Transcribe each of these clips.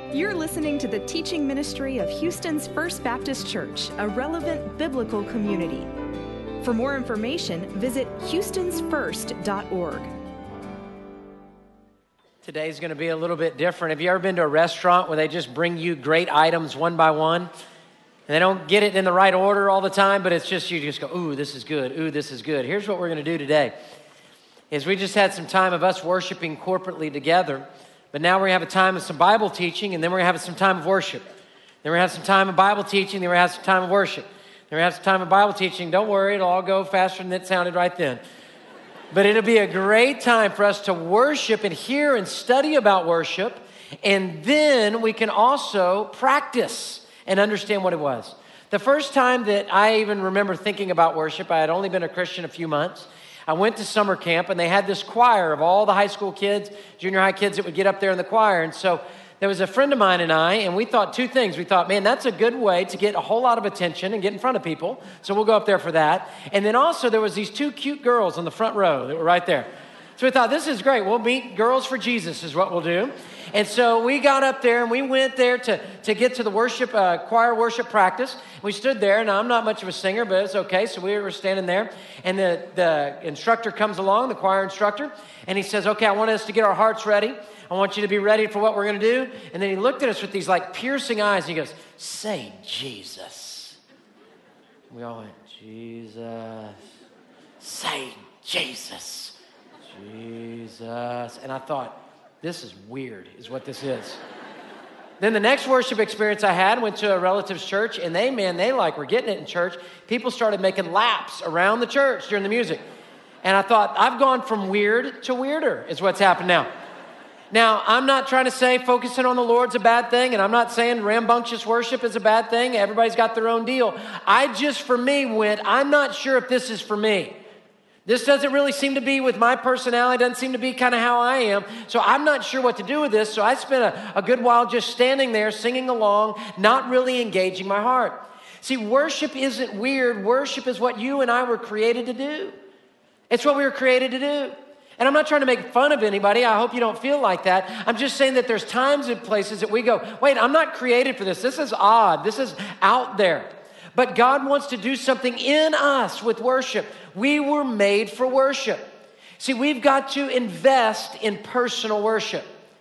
You're listening to the teaching ministry of Houston's First Baptist Church, a relevant biblical community. For more information, visit houstonsfirst.org. Today's going to be a little bit different. Have you ever been to a restaurant where they just bring you great items one by one? And they don't get it in the right order all the time, but it's just, you just go, ooh, this is good. Ooh, this is good. Here's what we're going to do today. Is we just had some time of us worshiping corporately together. But now we're going to have a time of some Bible teaching, and then we're going to have some time of worship. Then we're going to have some time of Bible teaching, then we're going to have some time of worship. Then we're going to have some time of Bible teaching. Don't worry, it'll all go faster than it sounded right then. But it'll be a great time for us to worship and hear and study about worship, and then we can also practice and understand what it was. The first time that I even remember thinking about worship, I had only been a Christian a few months. I went to summer camp, and they had this choir of all the high school kids, junior high kids that would get up there in the choir. And so there was a friend of mine and I, and we thought two things. We thought, man, that's a good way to get a whole lot of attention and get in front of people. So we'll go up there for that. And then also there was these two cute girls on the front row that were right there. So we thought, this is great. We'll meet Girls for Jesus is what we'll do. And so we got up there and we went there to get to the worship, choir worship practice. We stood there. Now, I'm not much of a singer, but it's okay. So we were standing there, and the instructor comes along, the choir instructor, and he says, okay, I want us to get our hearts ready. I want you to be ready for what we're going to do. And then he looked at us with these like piercing eyes, and he goes, say Jesus. We all went, Jesus. Say Jesus. Jesus. And I thought, this is weird, is what this is. Then the next worship experience I had, went to a relative's church, and they were getting it in church. People started making laps around the church during the music. And I thought, I've gone from weird to weirder, is what's happened now. Now, I'm not trying to say focusing on the Lord's a bad thing, and I'm not saying rambunctious worship is a bad thing. Everybody's got their own deal. I just, for me, I'm not sure if this is for me. This doesn't really seem to be with my personality, doesn't seem to be kind of how I am. So I'm not sure what to do with this. So I spent a good while just standing there, singing along, not really engaging my heart. See, worship isn't weird. Worship is what you and I were created to do. It's what we were created to do. And I'm not trying to make fun of anybody. I hope you don't feel like that. I'm just saying that there's times and places that we go, wait, I'm not created for this. This is odd. This is out there. But God wants to do something in us with worship. We were made for worship. See, we've got to invest in personal worship.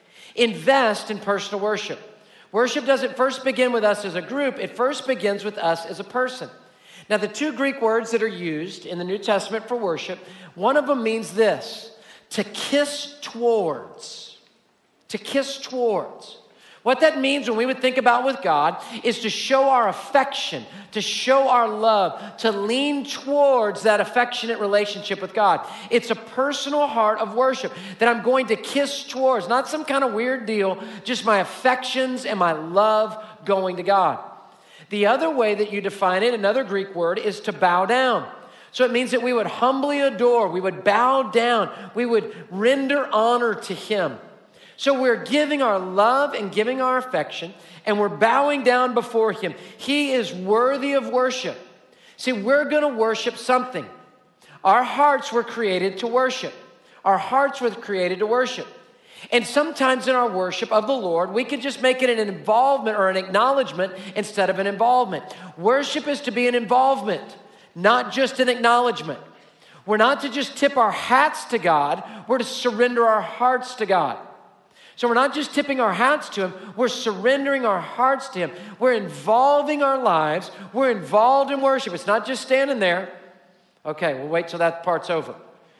Invest in personal worship. Worship doesn't first begin with us as a group. It first begins with us as a person. Now, the two Greek words that are used in the New Testament for worship, one of them means this, to kiss towards. To kiss towards. What that means when we would think about with God is to show our affection, to show our love, to lean towards that affectionate relationship with God. It's a personal heart of worship that I'm going to kiss towards, not some kind of weird deal, just my affections and my love going to God. The other way that you define it, another Greek word, is to bow down. So it means that we would humbly adore, we would bow down, we would render honor to Him. So we're giving our love and giving our affection, and we're bowing down before Him. He is worthy of worship. See, we're going to worship something. Our hearts were created to worship. Our hearts were created to worship. And sometimes in our worship of the Lord, we can just make it an involvement or an acknowledgement instead of an involvement. Worship is to be an involvement, not just an acknowledgement. We're not to just tip our hats to God. We're to surrender our hearts to God. So we're not just tipping our hats to Him, we're surrendering our hearts to Him. We're involving our lives. We're involved in worship. It's not just standing there. Okay, we'll wait till that part's over.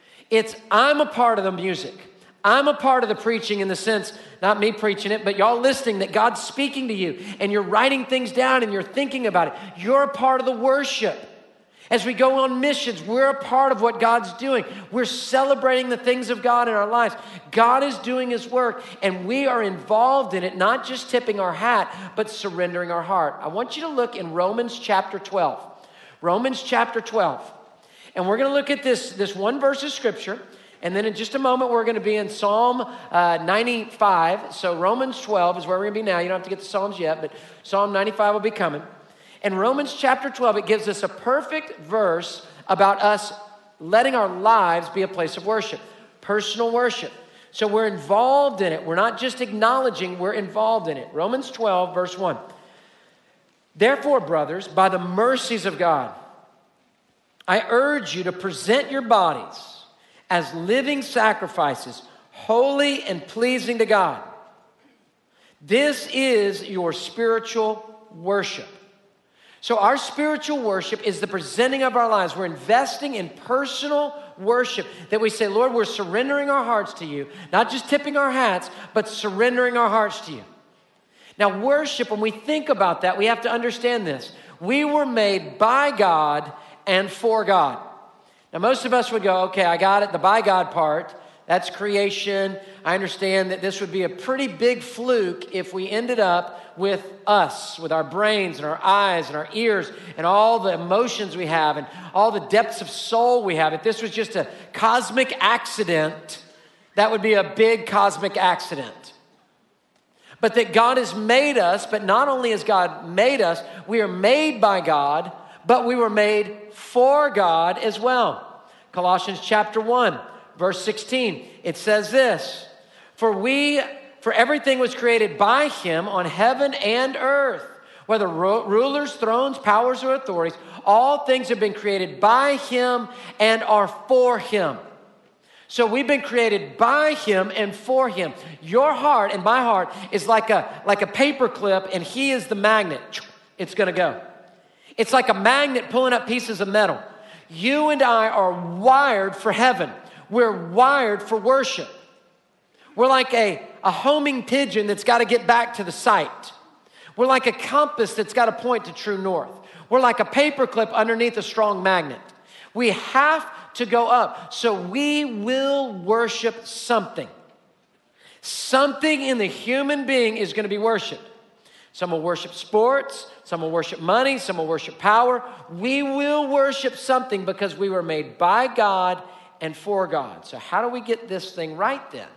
I'm a part of the music. I'm a part of the preaching in the sense, not me preaching it, but y'all listening, that God's speaking to you and you're writing things down and you're thinking about it. You're a part of the worship. As we go on missions, we're a part of what God's doing. We're celebrating the things of God in our lives. God is doing His work, and we are involved in it, not just tipping our hat, but surrendering our heart. I want you to look in Romans chapter 12. Romans chapter 12. And we're going to look at this one verse of Scripture, and then in just a moment, we're going to be in Psalm 95. So Romans 12 is where we're going to be now. You don't have to get the Psalms yet, but Psalm 95 will be coming. In Romans chapter 12, it gives us a perfect verse about us letting our lives be a place of worship, personal worship. So we're involved in it. We're not just acknowledging, we're involved in it. Romans 12, verse 1. Therefore, brothers, by the mercies of God, I urge you to present your bodies as living sacrifices, holy and pleasing to God. This is your spiritual worship. So our spiritual worship is the presenting of our lives. We're investing in personal worship that we say, Lord, we're surrendering our hearts to you, not just tipping our hats, but surrendering our hearts to you. Now, worship, when we think about that, we have to understand this. We were made by God and for God. Now, most of us would go, okay, I got it, the by God part, that's creation. I understand that this would be a pretty big fluke if we ended up with us, with our brains and our eyes and our ears and all the emotions we have and all the depths of soul we have. If this was just a cosmic accident, that would be a big cosmic accident. But that God has made us, but not only has God made us, we are made by God, but we were made for God as well. Colossians chapter 1, verse 16, it says this, For everything was created by him on heaven and earth, whether rulers, thrones, powers, or authorities, all things have been created by him and are for him. So we've been created by him and for him. Your heart and my heart is like a paper clip, and he is the magnet. It's going to go. It's like a magnet pulling up pieces of metal. You and I are wired for heaven. We're wired for worship. We're like a homing pigeon that's got to get back to the site. We're like a compass that's got to point to true north. We're like a paperclip underneath a strong magnet. We have to go up. So we will worship something. Something in the human being is going to be worshiped. Some will worship sports. Some will worship money. Some will worship power. We will worship something because we were made by God and for God. So how do we get this thing right then?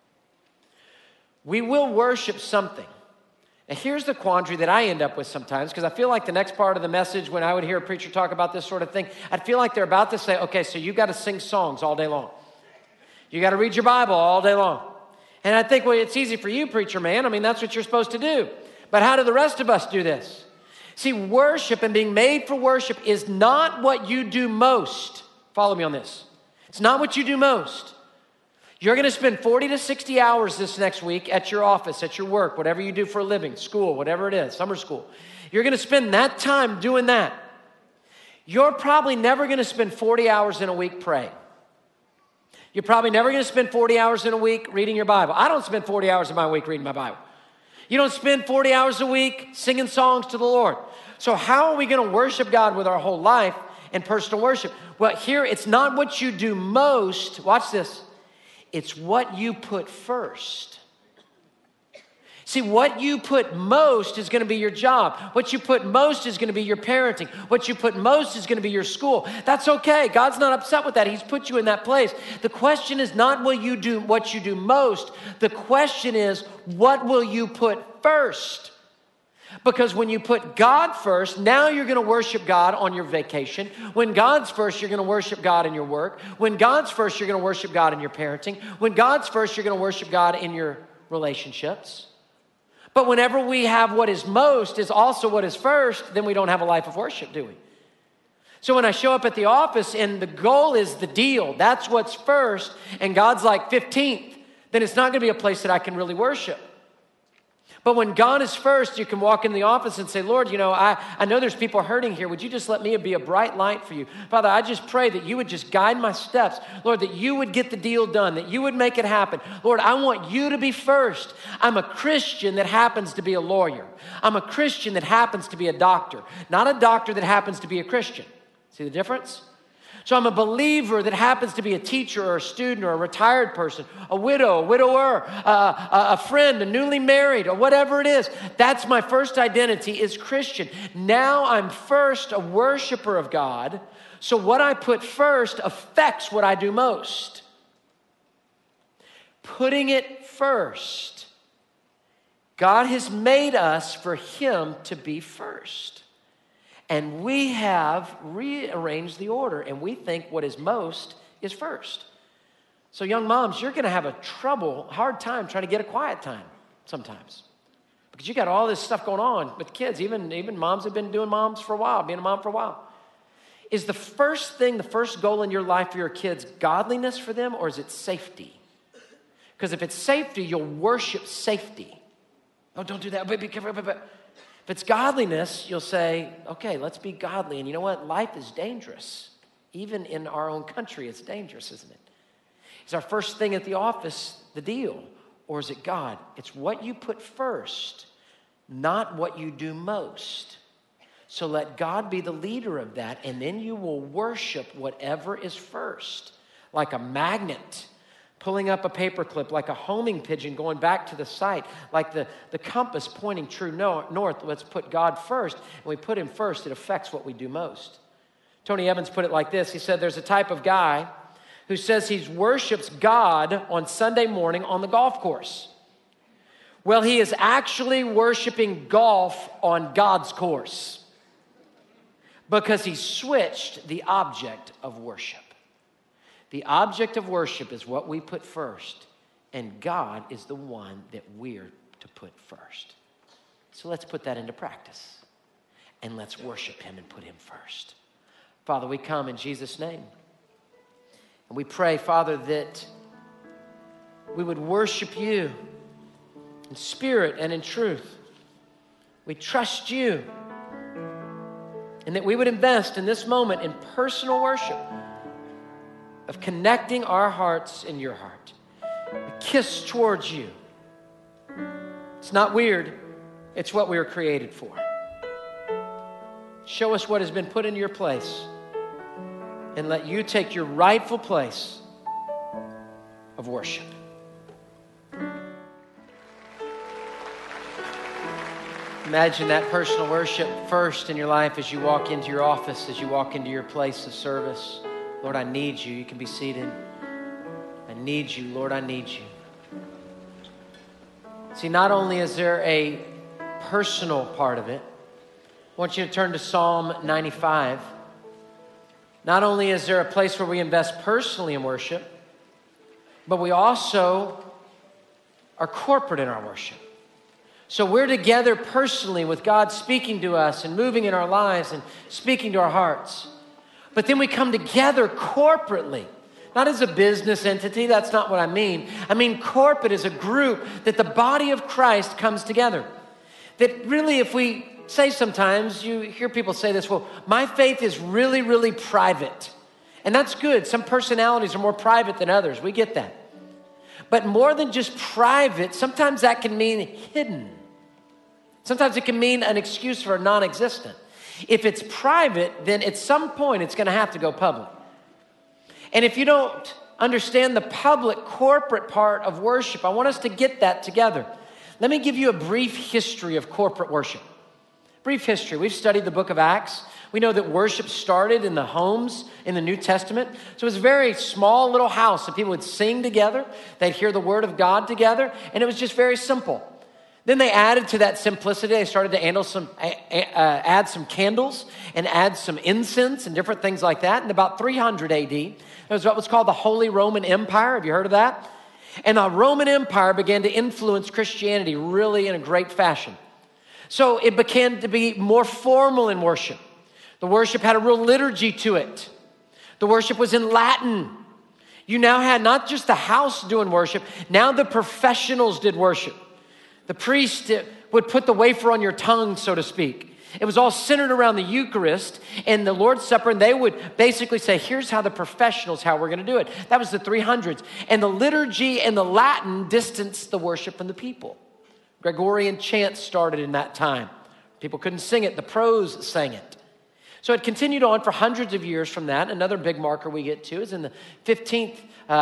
We will worship something. Now here's the quandary that I end up with sometimes, because I feel like the next part of the message, when I would hear a preacher talk about this sort of thing, I'd feel like they're about to say, okay, so you've got to sing songs all day long. You got to read your Bible all day long. And I think, well, it's easy for you, preacher man. I mean, that's what you're supposed to do. But how do the rest of us do this? See, worship and being made for worship is not what you do most. Follow me on this. It's not what you do most. You're going to spend 40 to 60 hours this next week at your office, at your work, whatever you do for a living, school, whatever it is, summer school. You're going to spend that time doing that. You're probably never going to spend 40 hours in a week praying. You're probably never going to spend 40 hours in a week reading your Bible. I don't spend 40 hours in my week reading my Bible. You don't spend 40 hours a week singing songs to the Lord. So how are we going to worship God with our whole life and personal worship? Well, here, it's not what you do most. Watch this. It's what you put first. See, what you put most is going to be your job. What you put most is going to be your parenting. What you put most is going to be your school. That's okay. God's not upset with that. He's put you in that place. The question is not will you do what you do most. The question is, what will you put first? Because when you put God first, now you're going to worship God on your vacation. When God's first, you're going to worship God in your work. When God's first, you're going to worship God in your parenting. When God's first, you're going to worship God in your relationships. But whenever we have what is most is also what is first, then we don't have a life of worship, do we? So when I show up at the office and the goal is the deal, that's what's first, and God's like 15th, then it's not going to be a place that I can really worship. But when God is first, you can walk in the office and say, Lord, you know, I know there's people hurting here. Would you just let me be a bright light for you? Father, I just pray that you would just guide my steps. Lord, that you would get the deal done, that you would make it happen. Lord, I want you to be first. I'm a Christian that happens to be a lawyer. I'm a Christian that happens to be a doctor, not a doctor that happens to be a Christian. See the difference? So I'm a believer that happens to be a teacher or a student or a retired person, a widow, a widower, a friend, a newly married, or whatever it is. That's my first identity is Christian. Now I'm first a worshiper of God. So what I put first affects what I do most. Putting it first. God has made us for him to be first. And we have rearranged the order, and we think what is most is first. So young moms, you're going to have a hard time trying to get a quiet time sometimes. Because you got all this stuff going on with kids. Even moms have been doing moms for a while, being a mom for a while. Is the first goal in your life for your kids godliness for them, or is it safety? Because if it's safety, you'll worship safety. Oh, don't do that. Be careful. If it's godliness, you'll say, okay, let's be godly. And you know what? Life is dangerous. Even in our own country, it's dangerous, isn't it? Is our first thing at the office the deal? Or is it God? It's what you put first, not what you do most. So let God be the leader of that, and then you will worship whatever is first. Like a magnet pulling up a paperclip, like a homing pigeon going back to the site, like the compass pointing true north. Let's put God first. And we put him first, it affects what we do most. Tony Evans put it like this. He said, there's a type of guy who says he worships God on Sunday morning on the golf course. Well, he is actually worshiping golf on God's course because he switched the object of worship. The object of worship is what we put first, and God is the one that we're to put first. So let's put that into practice, and let's worship him and put him first. Father, we come in Jesus' name. And we pray, Father, that we would worship you in spirit and in truth. We trust you. And that we would invest in this moment in personal worship of connecting our hearts in your heart. A kiss towards you. It's not weird. It's what we were created for. Show us what has been put in your place. And let you take your rightful place of worship. Imagine that personal worship first in your life as you walk into your office, as you walk into your place of service. Lord, I need you. You can be seated. I need you. Lord, I need you. See, not only is there a personal part of it, I want you to turn to Psalm 95. Not only is there a place where we invest personally in worship, but we also are corporate in our worship. So we're together personally with God speaking to us and moving in our lives and speaking to our hearts. But then we come together corporately, not as a business entity. That's not what I mean. I mean corporate as a group that the body of Christ comes together. That really, if we say sometimes, you hear people say this, well, my faith is really, really private. And that's good. Some personalities are more private than others. We get that. But more than just private, sometimes that can mean hidden. Sometimes it can mean an excuse for a non-existent. If it's private, then at some point it's going to have to go public. And if you don't understand the public corporate part of worship, I want us to get that together. Let me give you a brief history of corporate worship. Brief history. We've studied the book of Acts. We know that worship started in the homes in the New Testament. So it was a very small little house that people would sing together. They'd hear the word of God together. And it was just very simple. Then they added to that simplicity. They started to add some candles and add some incense and different things like that. In about 300 AD, there was what was called the Holy Roman Empire. Have you heard of that? And the Roman Empire began to influence Christianity really in a great fashion. So it began to be more formal in worship. The worship had a real liturgy to it. The worship was in Latin. You now had not just the house doing worship, now the professionals did worship. The priest would put the wafer on your tongue, so to speak. It was all centered around the Eucharist and the Lord's Supper, and they would basically say, here's how the professionals, how we're going to do it. That was the 300s. And the liturgy and the Latin distanced the worship from the people. Gregorian chants started in that time. People couldn't sing it. The pros sang it. So it continued on for hundreds of years from that. Another big marker we get to is in the 1500s,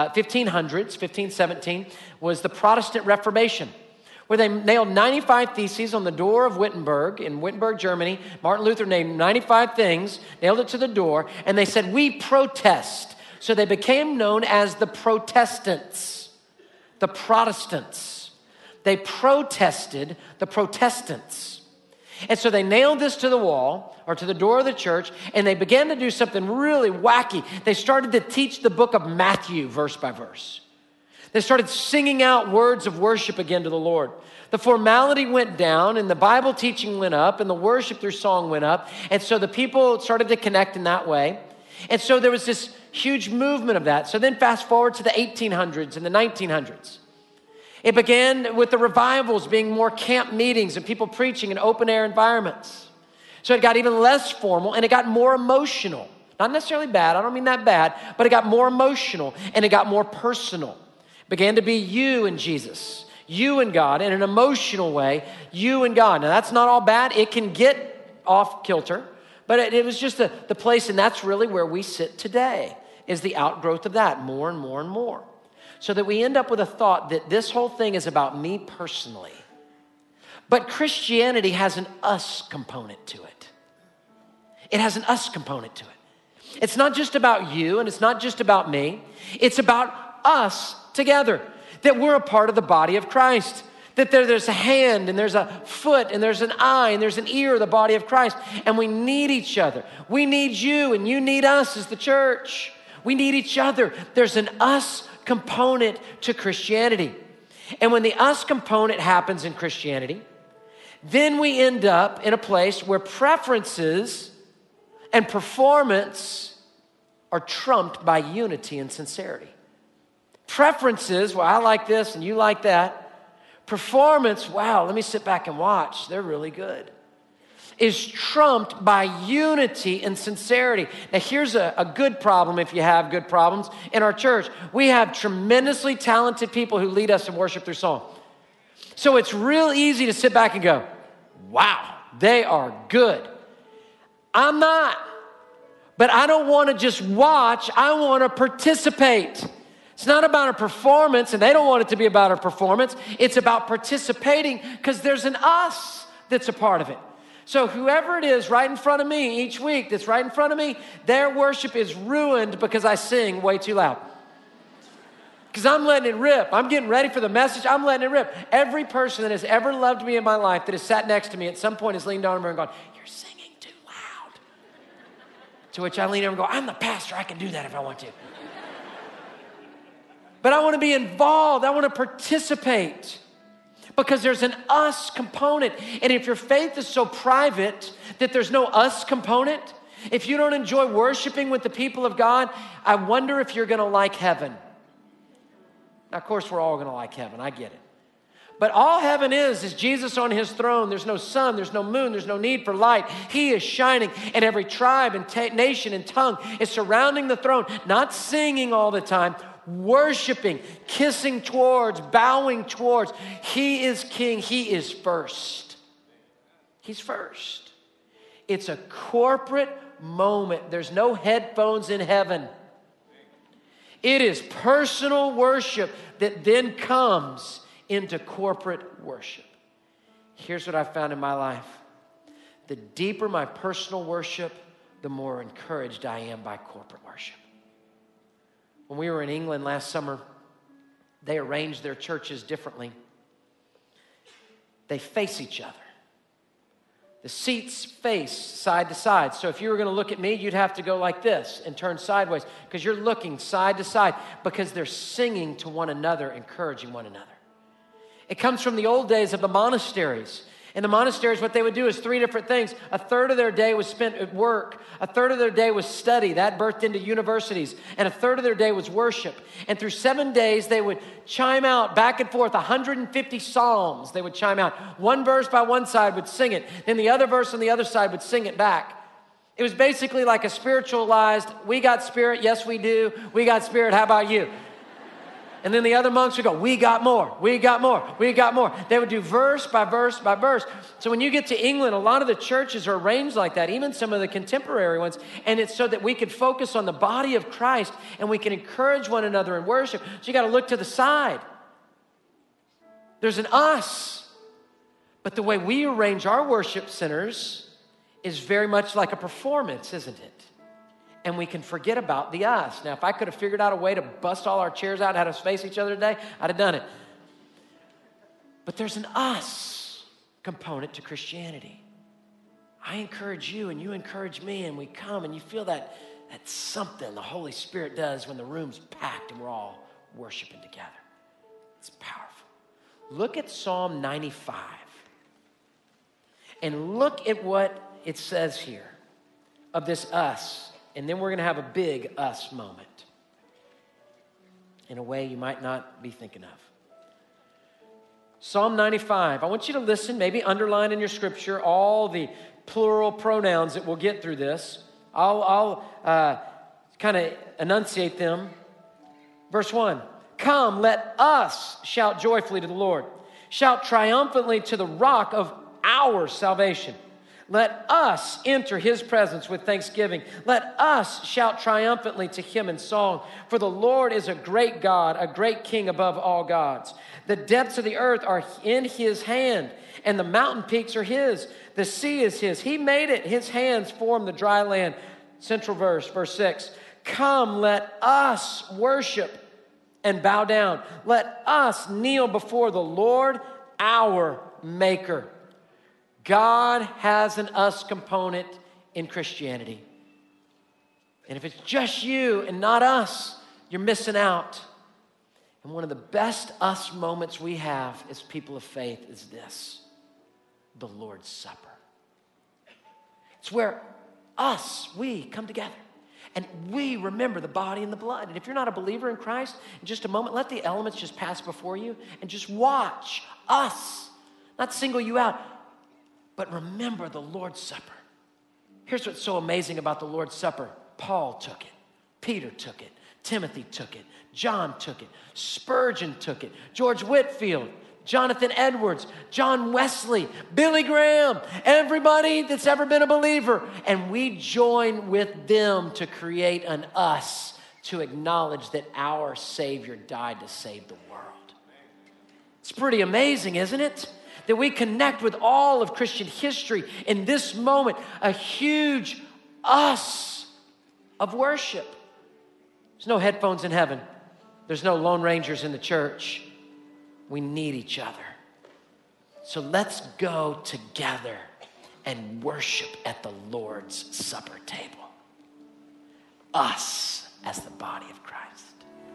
1517, was the Protestant Reformation, where they nailed 95 theses on the door of Wittenberg, in Wittenberg, Germany. Martin Luther named 95 things, nailed it to the door, and they said, we protest. So they became known as the Protestants, the Protestants. They protested the Protestants. And so they nailed this to the wall or to the door of the church, and they began to do something really wacky. They started to teach the book of Matthew verse by verse. They started singing out words of worship again to the Lord. The formality went down, and the Bible teaching went up, and the worship through song went up. And so the people started to connect in that way. And so there was this huge movement of that. So then fast forward to the 1800s and the 1900s. It began with the revivals being more camp meetings and people preaching in open air environments. So it got even less formal and it got more emotional. Not necessarily bad, I don't mean that bad, but it got more emotional and it got more personal. It began to be you and Jesus, you and God, in an emotional way, you and God. Now that's not all bad, it can get off kilter, but it was just the place, and that's really where we sit today, is the outgrowth of that, more and more and more. So that we end up with a thought that this whole thing is about me personally. But Christianity has an us component to it. It has an us component to it. It's not just about you and it's not just about me. It's about us together. That we're a part of the body of Christ. That there's a hand and there's a foot and there's an eye and there's an ear of the body of Christ. And we need each other. We need you and you need us as the church. We need each other. There's an us component to Christianity. And when the us component happens in Christianity, then we end up in a place where preferences and performance are trumped by unity and sincerity. Preferences, well, I like this and you like that. Performance, wow, let me sit back and watch. They're really good. Is trumped by unity and sincerity. Now, here's a good problem if you have good problems in our church. We have tremendously talented people who lead us in worship through song. So it's real easy to sit back and go, wow, they are good. I'm not. But I don't want to just watch. I want to participate. It's not about a performance, and they don't want it to be about a performance. It's about participating because there's an us that's a part of it. So whoever it is right in front of me each week that's right in front of me, their worship is ruined because I sing way too loud. Because I'm letting it rip. I'm getting ready for the message. I'm letting it rip. Every person that has ever loved me in my life that has sat next to me at some point has leaned over and gone, you're singing too loud. To which I lean over and go, I'm the pastor. I can do that if I want to. But I want to be involved. I want to participate. Because there's an us component. And if your faith is so private that there's no us component, if you don't enjoy worshiping with the people of God, I wonder if you're going to like heaven. Now, of course, we're all going to like heaven. I get it. But all heaven is Jesus on his throne. There's no sun, there's no moon, there's no need for light. He is shining, and every tribe and nation and tongue is surrounding the throne, not singing all the time, worshiping, kissing towards, bowing towards. He is king. He is first. He's first. It's a corporate moment. There's no headphones in heaven. It is personal worship that then comes into corporate worship. Here's what I found in my life. The deeper my personal worship, the more encouraged I am by corporate worship. When we were in England last summer, they arranged their churches differently. They face each other. The seats face side to side. So if you were going to look at me, you'd have to go like this and turn sideways because you're looking side to side because they're singing to one another, encouraging one another. It comes from the old days of the monasteries. In the monasteries, what they would do is three different things. A third of their day was spent at work. A third of their day was study. That birthed into universities. And a third of their day was worship. And through 7 days, they would chime out back and forth 150 psalms. They would chime out. One verse by one side would sing it. Then the other verse on the other side would sing it back. It was basically like a spiritualized, we got spirit, yes we do. We got spirit, how about you? And then the other monks would go, we got more, we got more, we got more. They would do verse by verse by verse. So when you get to England, a lot of the churches are arranged like that, even some of the contemporary ones. And it's so that we could focus on the body of Christ and we can encourage one another in worship. So you got to look to the side. There's an us. But the way we arrange our worship centers is very much like a performance, isn't it? And we can forget about the us. Now, if I could have figured out a way to bust all our chairs out and have us face each other today, I'd have done it. But there's an us component to Christianity. I encourage you and you encourage me, and we come and you feel that something the Holy Spirit does when the room's packed and we're all worshiping together. It's powerful. Look at Psalm 95 and look at what it says here of this us, and then we're going to have a big us moment in a way you might not be thinking of. Psalm 95, I want you to listen, maybe underline in your scripture all the plural pronouns that we'll get through this. I'll kind of enunciate them. Verse 1, come, let us shout joyfully to the Lord. Shout triumphantly to the rock of our salvation. Let us enter his presence with thanksgiving. Let us shout triumphantly to him in song. For the Lord is a great God, a great King above all gods. The depths of the earth are in his hand, and the mountain peaks are his. The sea is his. He made it. His hands formed the dry land. Central verse, verse 6. Come, let us worship and bow down. Let us kneel before the Lord, our Maker. God has an us component in Christianity. And if it's just you and not us, you're missing out. And one of the best us moments we have as people of faith is this, the Lord's Supper. It's where we come together and we remember the body and the blood. And if you're not a believer in Christ, in just a moment, let the elements just pass before you and just watch us, not single you out, but remember the Lord's Supper. Here's what's so amazing about the Lord's Supper. Paul took it. Peter took it. Timothy took it. John took it. Spurgeon took it. George Whitefield, Jonathan Edwards, John Wesley, Billy Graham, everybody that's ever been a believer. And we join with them to create an us to acknowledge that our Savior died to save the world. It's pretty amazing, isn't it? That we connect with all of Christian history in this moment, a huge us of worship. There's no headphones in heaven. There's no Lone Rangers in the church. We need each other. So let's go together and worship at the Lord's Supper table. Us as the body of Christ.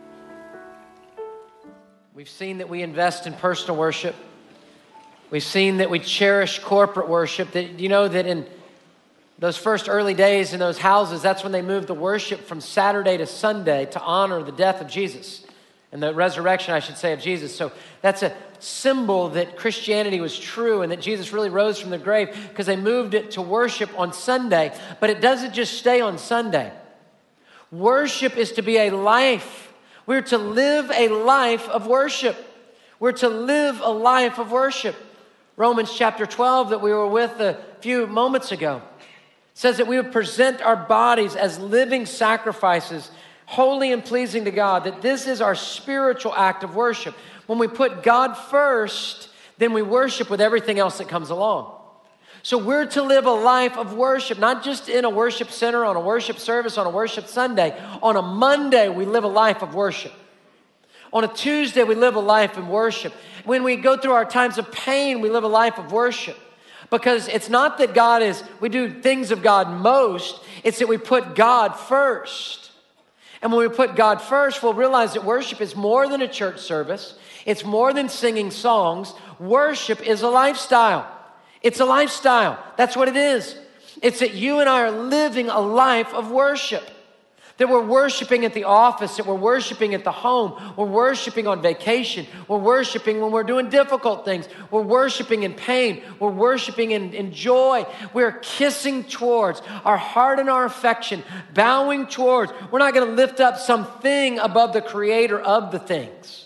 We've seen that we invest in personal worship. We've seen that we cherish corporate worship. That you know that in those first early days in those houses, that's when they moved the worship from Saturday to Sunday to honor the death of Jesus and the resurrection, I should say, of Jesus. So that's a symbol that Christianity was true and that Jesus really rose from the grave because they moved it to worship on Sunday. But it doesn't just stay on Sunday. Worship is to be a life. We're to live a life of worship. We're to live a life of worship. Romans chapter 12 that we were with a few moments ago says that we would present our bodies as living sacrifices, holy and pleasing to God, that this is our spiritual act of worship. When we put God first, then we worship with everything else that comes along. So we're to live a life of worship, not just in a worship center, on a worship service, on a worship Sunday. On a Monday, we live a life of worship. On a Tuesday, we live a life in worship. When we go through our times of pain, we live a life of worship. Because it's not that we do things of God most, it's that we put God first. And when we put God first, we'll realize that worship is more than a church service. It's more than singing songs. Worship is a lifestyle. It's a lifestyle. That's what it is. It's that you and I are living a life of worship. That we're worshiping at the office, that we're worshiping at the home, we're worshiping on vacation, we're worshiping when we're doing difficult things, we're worshiping in pain, we're worshiping in joy, we're kissing towards our heart and our affection, bowing towards. We're not going to lift up something above the creator of the things.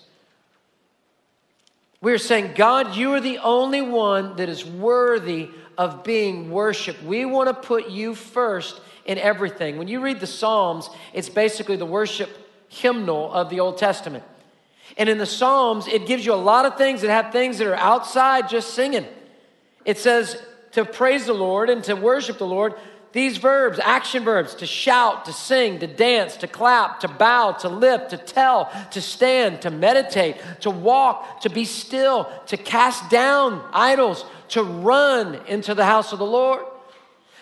We're saying, God, you are the only one that is worthy of being worshiped. We want to put you first in everything. When you read the Psalms, it's basically the worship hymnal of the Old Testament. And in the Psalms, it gives you a lot of things that have things that are outside just singing. It says to praise the Lord and to worship the Lord, these verbs, action verbs, to shout, to sing, to dance, to clap, to bow, to lift, to tell, to stand, to meditate, to walk, to be still, to cast down idols, to run into the house of the Lord.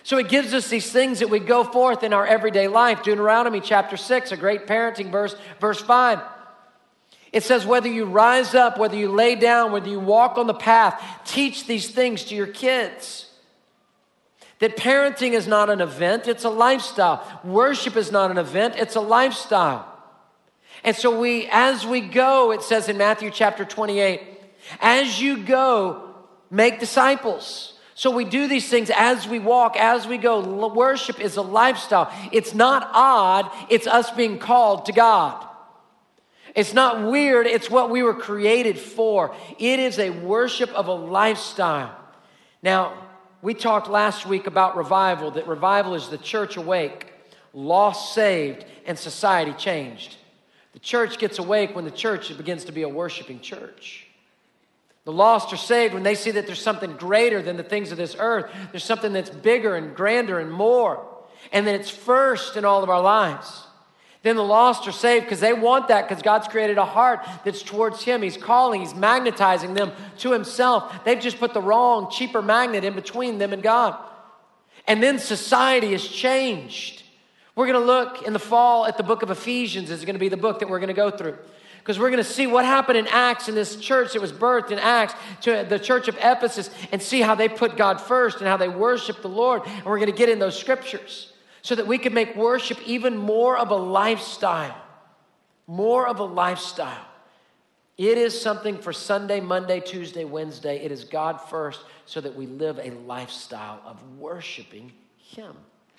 So it gives us these things that we go forth in our everyday life. Deuteronomy chapter 6, a great parenting verse, verse 5. It says, whether you rise up, whether you lay down, whether you walk on the path, teach these things to your kids. That parenting is not an event, it's a lifestyle. Worship is not an event, it's a lifestyle. And so as we go, it says in Matthew chapter 28, as you go, make disciples. So we do these things as we walk, as we go. Worship is a lifestyle. It's not odd, it's us being called to God. It's not weird, it's what we were created for. It is a worship of a lifestyle. Now, we talked last week about revival, that revival is the church awake, lost saved, and society changed. The church gets awake when the church begins to be a worshiping church. The lost are saved when they see that there's something greater than the things of this earth. There's something that's bigger and grander and more, and that it's first in all of our lives. Then the lost are saved because they want that, because God's created a heart that's towards Him. He's calling, He's magnetizing them to Himself. They've just put the wrong, cheaper magnet in between them and God. And then society has changed. We're going to look in the fall at the book of Ephesians. Is going to be the book that we're going to go through, because we're going to see what happened in Acts in this church that was birthed in Acts to the church of Ephesus, and see how they put God first and how they worship the Lord. And we're going to get in those scriptures so that we can make worship even more of a lifestyle. More of a lifestyle. It is something for Sunday, Monday, Tuesday, Wednesday. It is God first, so that we live a lifestyle of worshiping Him.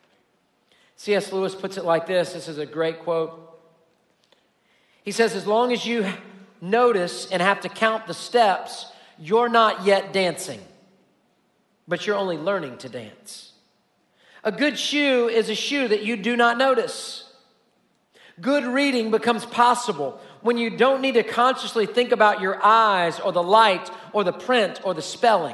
C.S. Lewis puts it like this. This is a great quote. He says, as long as you notice and have to count the steps, you're not yet dancing, but you're only learning to dance. A good shoe is a shoe that you do not notice. Good reading becomes possible when you don't need to consciously think about your eyes or the light or the print or the spelling.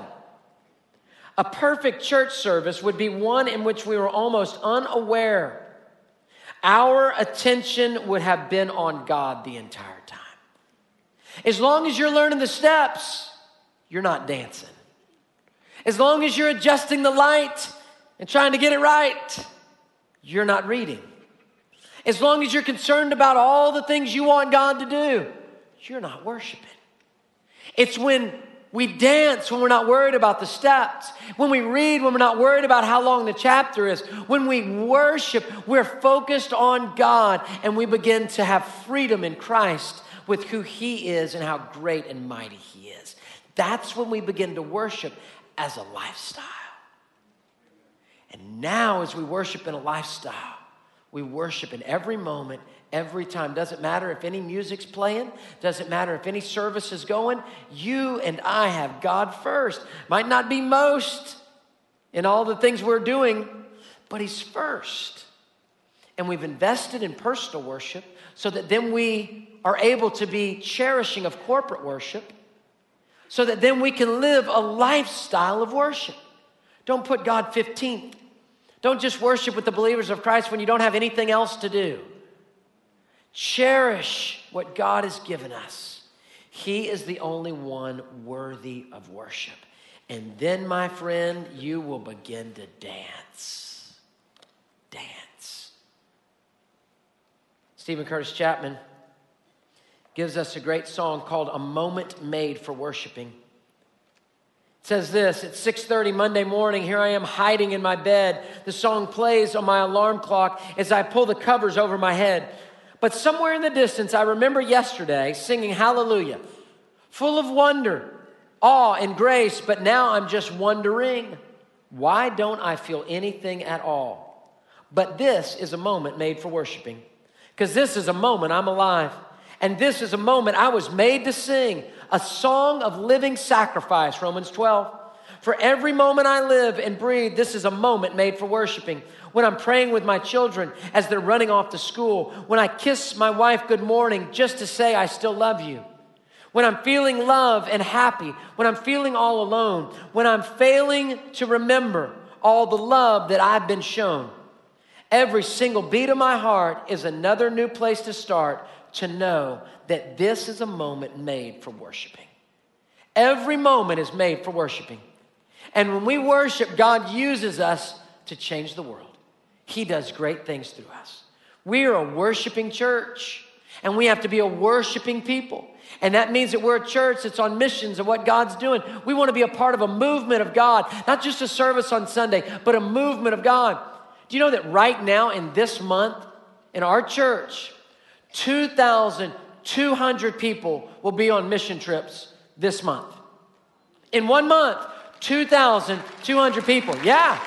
A perfect church service would be one in which we were almost unaware. Our attention would have been on God the entire time. As long as you're learning the steps, you're not dancing. As long as you're adjusting the light and trying to get it right, you're not reading. As long as you're concerned about all the things you want God to do, you're not worshiping. It's when we dance when we're not worried about the steps. When we read, when we're not worried about how long the chapter is. When we worship, we're focused on God, and we begin to have freedom in Christ with who He is and how great and mighty He is. That's when we begin to worship as a lifestyle. And now as we worship in a lifestyle, we worship in every moment, every time. Doesn't matter if any music's playing. Doesn't matter if any service is going. You and I have God first. Might not be most in all the things we're doing, but He's first. And we've invested in personal worship so that then we are able to be cherishing of corporate worship, so that then we can live a lifestyle of worship. Don't put God 15th. Don't just worship with the believers of Christ when you don't have anything else to do. Cherish what God has given us. He is the only one worthy of worship. And then, my friend, you will begin to dance. Dance. Stephen Curtis Chapman gives us a great song called A Moment Made for Worshiping. It says this, it's 6:30 Monday morning. Here I am hiding in my bed. The song plays on my alarm clock as I pull the covers over my head. But somewhere in the distance, I remember yesterday singing Hallelujah, full of wonder, awe, and grace. But now I'm just wondering, why don't I feel anything at all? But this is a moment made for worshiping, because this is a moment I'm alive. And this is a moment I was made to sing, a song of living sacrifice, Romans 12. For every moment I live and breathe, this is a moment made for worshiping. When I'm praying with my children as they're running off to school, when I kiss my wife good morning just to say I still love you, when I'm feeling love and happy, when I'm feeling all alone, when I'm failing to remember all the love that I've been shown, every single beat of my heart is another new place to start, to know that this is a moment made for worshiping. Every moment is made for worshiping. And when we worship, God uses us to change the world. He does great things through us. We are a worshiping church, and we have to be a worshiping people. And that means that we're a church that's on missions of what God's doing. We want to be a part of a movement of God, not just a service on Sunday, but a movement of God. Do you know that right now in this month, in our church, 2,200 people will be on mission trips this month. In 1 month, 2,200 people. Yeah.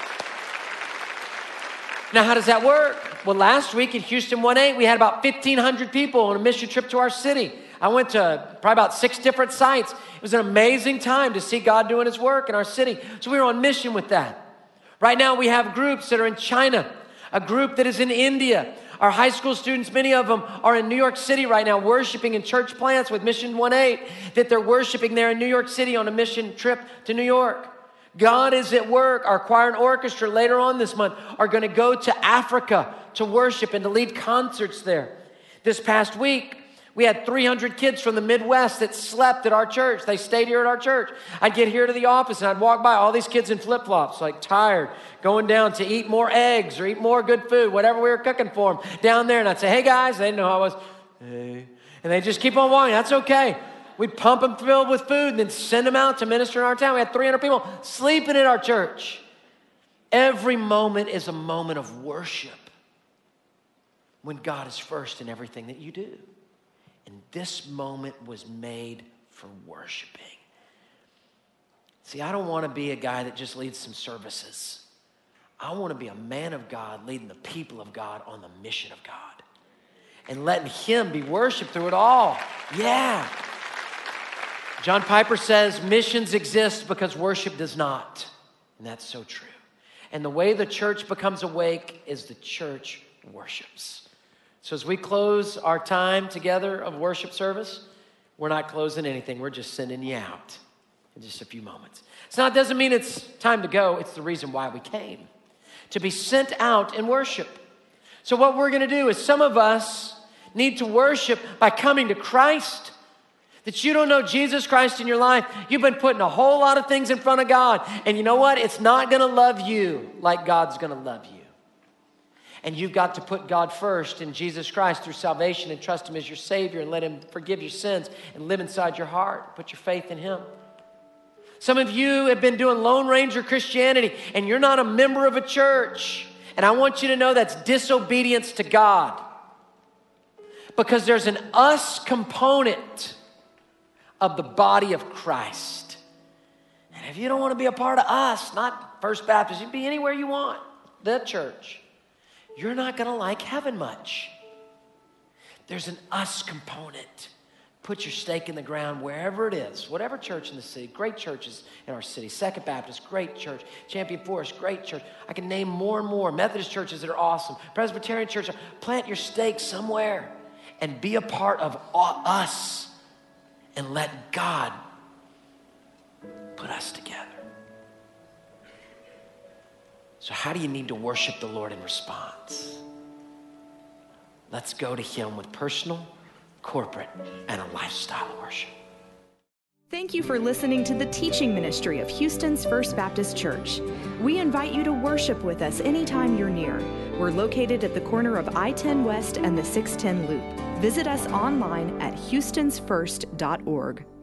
Now, how does that work? Well, last week at Houston 1-8, we had about 1,500 people on a mission trip to our city. I went to probably about 6 different sites. It was an amazing time to see God doing his work in our city. So we were on mission with that. Right now, we have groups that are in China, a group that is in India. Our high school students, many of them are in New York City right now, worshiping in church plants with Mission 1-8, that they're worshiping there in New York City on a mission trip to New York. God is at work. Our choir and orchestra later on this month are going to go to Africa to worship and to lead concerts there. This past week, we had 300 kids from the Midwest that slept at our church. They stayed here at our church. I'd get here to the office and I'd walk by all these kids in flip-flops, like tired, going down to eat more eggs or eat more good food, whatever we were cooking for them down there. And I'd say, hey guys, they didn't know who I was. Hey. And they just keep on walking. That's okay. We'd pump them filled with food and then send them out to minister in our town. We had 300 people sleeping in our church. Every moment is a moment of worship when God is first in everything that you do. And this moment was made for worshiping. See, I don't want to be a guy that just leads some services. I want to be a man of God leading the people of God on the mission of God and letting him be worshiped through it all. Yeah. John Piper says missions exist because worship does not. And that's so true. And the way the church becomes awake is the church worships. So as we close our time together of worship service, we're not closing anything. We're just sending you out in just a few moments. So it doesn't mean it's time to go. It's the reason why we came, to be sent out in worship. So what we're going to do is some of us need to worship by coming to Christ. That you don't know Jesus Christ in your life. You've been putting a whole lot of things in front of God. And you know what? It's not going to love you like God's going to love you. And you've got to put God first in Jesus Christ through salvation and trust him as your Savior and let him forgive your sins and live inside your heart. Put your faith in him. Some of you have been doing Lone Ranger Christianity and you're not a member of a church. And I want you to know that's disobedience to God. Because there's an us component of the body of Christ. And if you don't want to be a part of us, not First Baptist, you can be anywhere you want, the church, you're not going to like heaven much. There's an us component. Put your stake in the ground wherever it is, whatever church in the city, great churches in our city, Second Baptist, great church, Champion Forest, great church. I can name more and more Methodist churches that are awesome, Presbyterian church. Plant your stake somewhere and be a part of us and let God put us together. So how do you need to worship the Lord in response? Let's go to him with personal, corporate, and a lifestyle of worship. Thank you for listening to the teaching ministry of Houston's First Baptist Church. We invite you to worship with us anytime you're near. We're located at the corner of I-10 West and the 610 Loop. Visit us online at houstonsfirst.org.